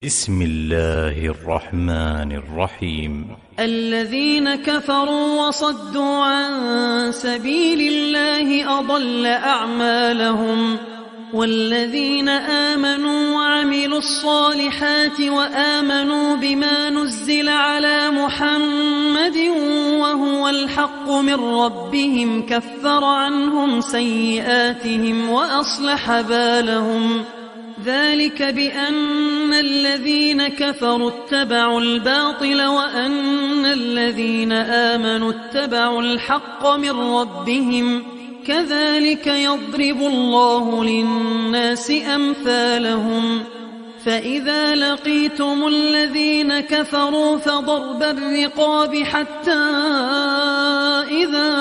بسم الله الرحمن الرحيم. الذين كفروا وصدوا عن سبيل الله أضل أعمالهم، والذين آمنوا وعملوا الصالحات وآمنوا بما نزل على محمد وهو الحق من ربهم كفر عنهم سيئاتهم وأصلح بالهم. ذلك بأن الذين كفروا اتبعوا الباطل وأن الذين آمنوا اتبعوا الحق من ربهم، كذلك يضرب الله للناس أمثالهم. فإذا لقيتم الذين كفروا فضرب الرقاب حتى إذا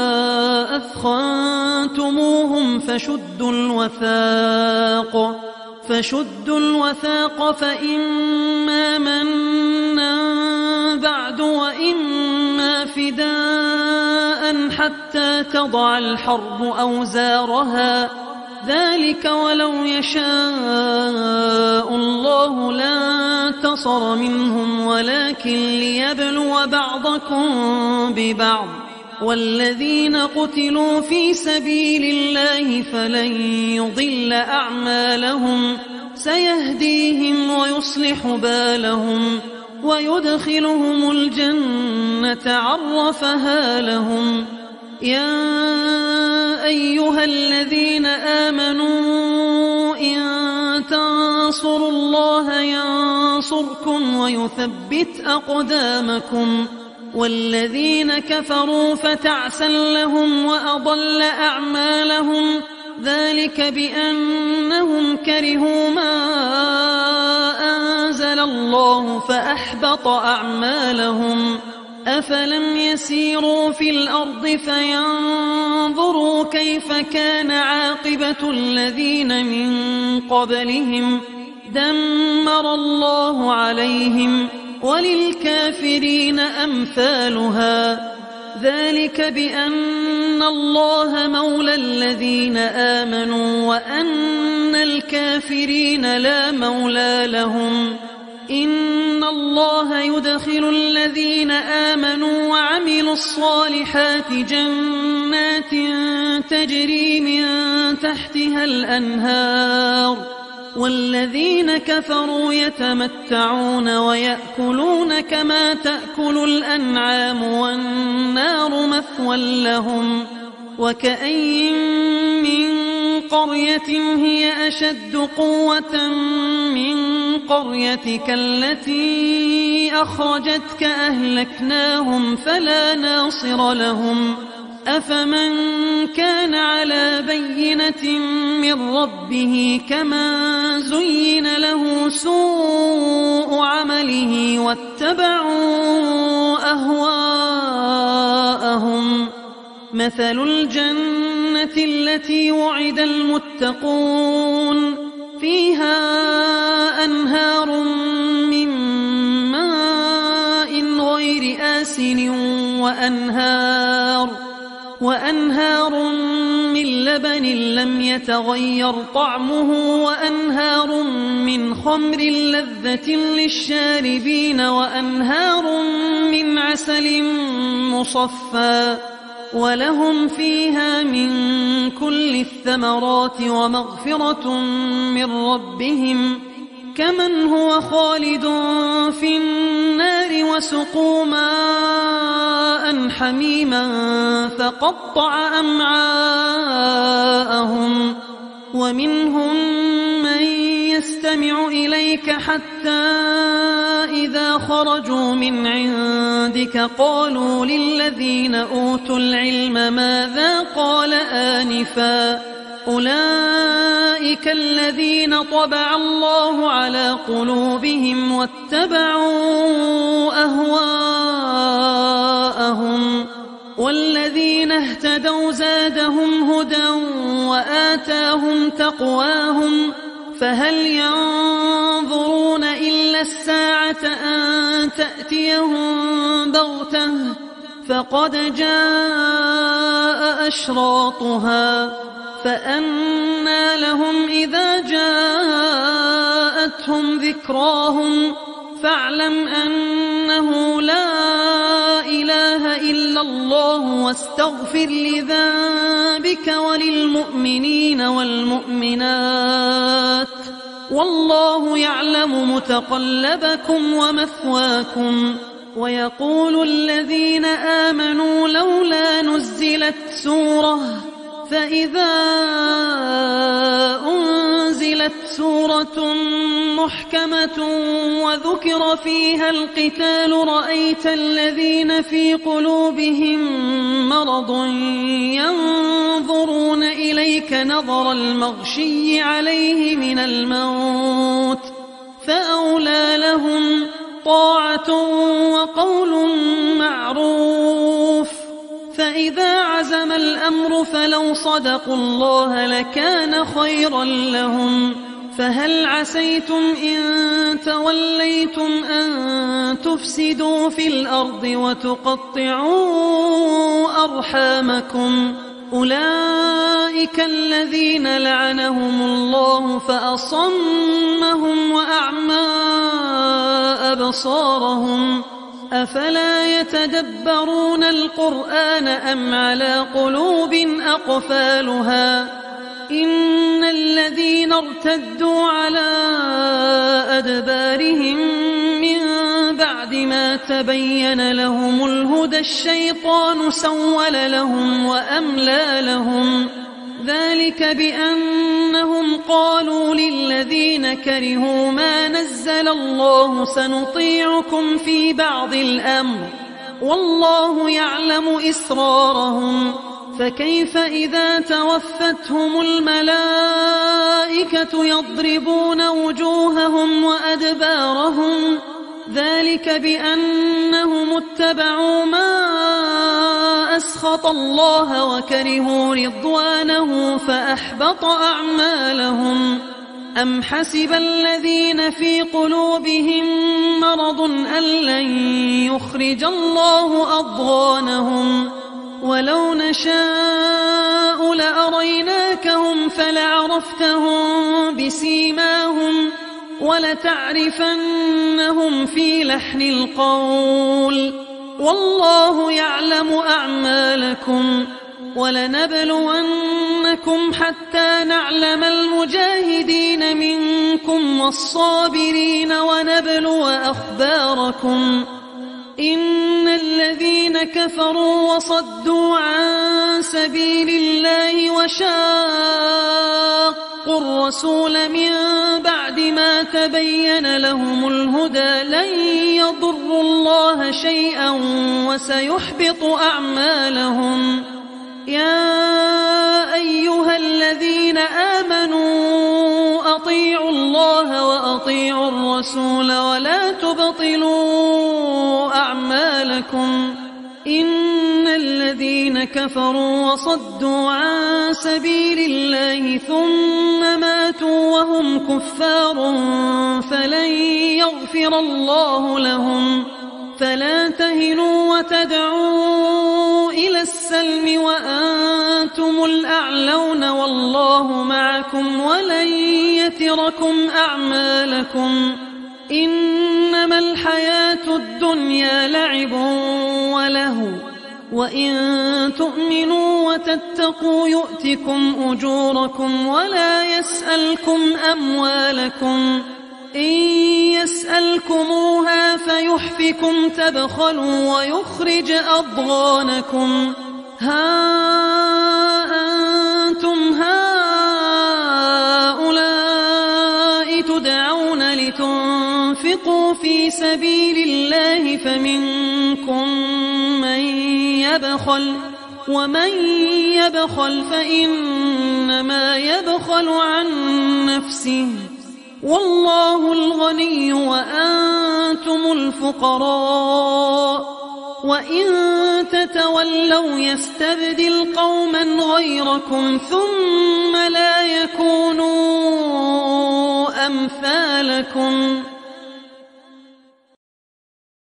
أثخنتموهم فشدوا الوثاق فإما منا بعد وإما فداء حتى تضع الحرب أوزارها، ذلك ولو يشاء الله لانتصر منهم ولكن ليبلو بعضكم ببعض. والذين قتلوا في سبيل الله فلن يضل أعمالهم، سيهديهم ويصلح بالهم ويدخلهم الجنة عرفها لهم. يا أيها الذين آمنوا إن تنصروا الله ينصركم ويثبت أقدامكم. والذين كفروا فتعسا لهم وأضل أعمالهم، ذلك بأنهم كرهوا ما أنزل الله فأحبط أعمالهم. أفلم يسيروا في الأرض فينظروا كيف كان عاقبة الذين من قبلهم، دمر الله عليهم وللكافرين أمثالها. ذلك بأن الله مولى الذين آمنوا وأن الكافرين لا مولى لهم. إن الله يدخل الذين آمنوا وعملوا الصالحات جنات تجري من تحتها الأنهار، والذين كفروا يتمتعون ويأكلون كما تأكل الأنعام والنار مثوى لهم. وكأين من قرية هي أشد قوة من قريتك التي أخرجتك أهلكناهم فلا ناصر لهم. أفمن كان على بينة من ربه كمن زين له سوء عمله واتبعوا أهواءهم. مثل الجنة التي وعد المتقون فيها أنهار من ماء غير آسن وأنهار من لبن لم يتغير طعمه وأنهار من خمر لذة للشاربين وأنهار من عسل مصفى، ولهم فيها من كل الثمرات ومغفرة من ربهم، كمن هو خالد في النار وسقوا ماء حميما فقطع أمعاءهم. ومنهم من يستمع إليك حتى إذا خرجوا من عندك قالوا للذين أوتوا العلم ماذا قال آنفا، أولئك الذين طبع الله على قلوبهم واتبعوا أهواءهم. والذين اهتدوا زادهم هدى وآتاهم تقواهم، فهل ينظرون إلا الساعة أن تأتيهم بغتة، فقد جاء أشراطها، فأنى لهم إذا جاءتهم جاءتهم ذكراهم فاعلم أنه لا إله إلا الله واستغفر لذنبك وللمؤمنين والمؤمنات والله يعلم متقلبكم ومثواكم. ويقول الذين آمنوا لولا نزلت سورة، فإذا أنزلت سورة محكمة وذكر فيها القتال رأيت الذين في قلوبهم مرض ينظرون إليك نظر المغشي عليه من الموت، فأولى لهم طاعة وقول معروف. فإذا عزم الأمر فلو صدقوا الله لكان خيرا لهم. فهل عسيتم إن توليتم أن تفسدوا في الأرض وتقطعوا أرحامكم؟ أولئك الذين لعنهم الله فأصمهم وأعمى أبصارهم. أفلا يتدبرون القرآن أم على قلوب أقفالها؟ إن الذين ارتدوا على أدبارهم من بعد ما تبين لهم الهدى الشيطان سول لهم وأملى لهم. ذلك بأنهم قالوا للذين كرهوا ما نزل الله سنطيعكم في بعض الأمر والله يعلم إسرارهم. فكيف إذا توفتهم الملائكة يضربون وجوههم وأدبارهم؟ ذلك بأنهم اتبعوا ما أسخط الله وكرهوا رضوانه فأحبط أعمالهم. أم حسب الذين في قلوبهم مرض أن لن يخرج الله أضغانهم؟ ولو نشاء لأريناكهم فلعرفتهم بسيماهم ولتعرفنهم في لحن القول والله يعلم أعمالكم. ولنبلونكم حتى نعلم المجاهدين منكم والصابرين ونبلو أخباركم. إن الذين كفروا وصدوا عن سبيل الله وشاقوا الرسول من بعد ما تبين لهم الهدى لن يضروا الله شيئا وسيحبط أعمالهم. يا أيها الذين آمنوا أطيعوا الله وأطيعوا الرسول ولا تبطلوا أعمالكم. إن الذين كفروا وصدوا عن سبيل الله ثم ماتوا وهم كفار فلن يغفر الله لهم. فلا تهنوا وتدعوا إلى السلم وأنتم الأعلون والله معكم ولن يتركم أعمالكم. إنما الحياة الدنيا لعب ولهو وإن تؤمنوا وتتقوا يؤتكم أجوركم ولا يسألكم أموالكم. إن يسألكموها فيحفكم تبخلوا ويخرج أضغانكم. ها أنتم هؤلاء تدعون لتنفقوا في سبيل الله فمنكم من يبخل ومن يبخل فإنما يبخل عن نفسه والله الغني وأنتم الفقراء. وإن تتولوا يستبدل قوما غيركم ثم لا يكونوا أمثالكم.